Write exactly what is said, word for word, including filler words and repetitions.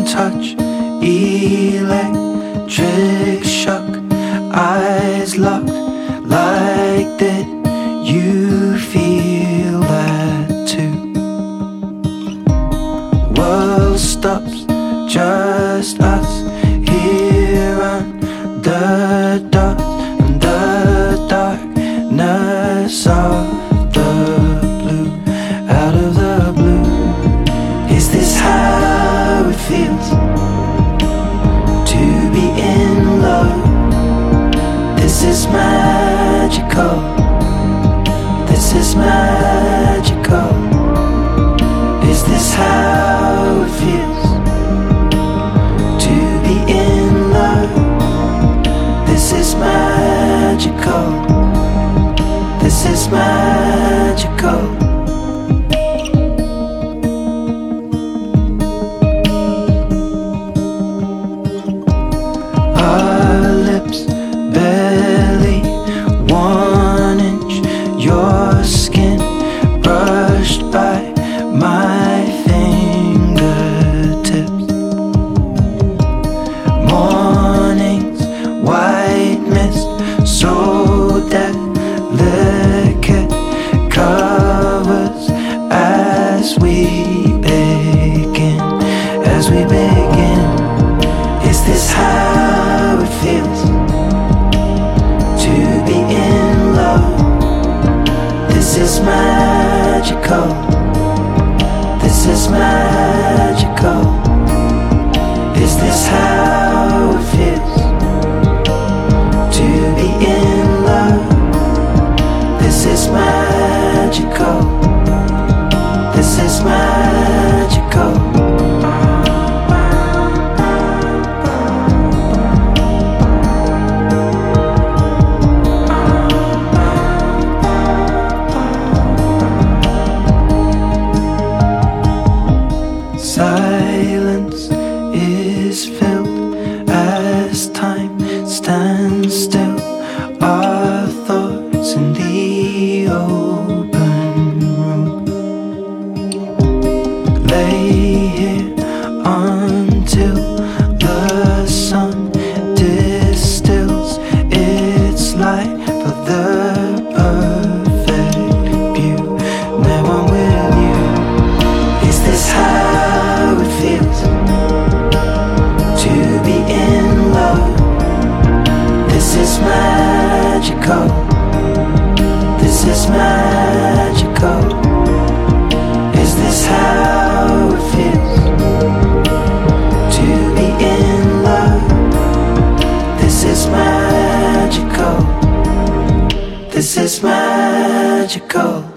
touch, electric shock, eyes locked. Like that, you feel that too. World stops, just us here under dark, under darkness of the blue, out of the blue. Is this how it feels to be in love? This is magical. This is magical. Is this how it feels to be in love? This is magical. This is magical. Our lips barely one inch, your skin brushed by my fingertips. Mornings, white mist, so delicate, covers as we begin, as we begin. Is this how it feels to be in love? This is magical. This is magical. Is this how it feels to be in love? This is magical. This is magical. Silence is filled as time stands still. Our thoughts in the open room. Lay here until the sun distills its light for the perfect view. Now I'm with you. Is this how it feels to be in love? This is magical. This is magical. Is this how it feels to be in love? This is magical. This is magical.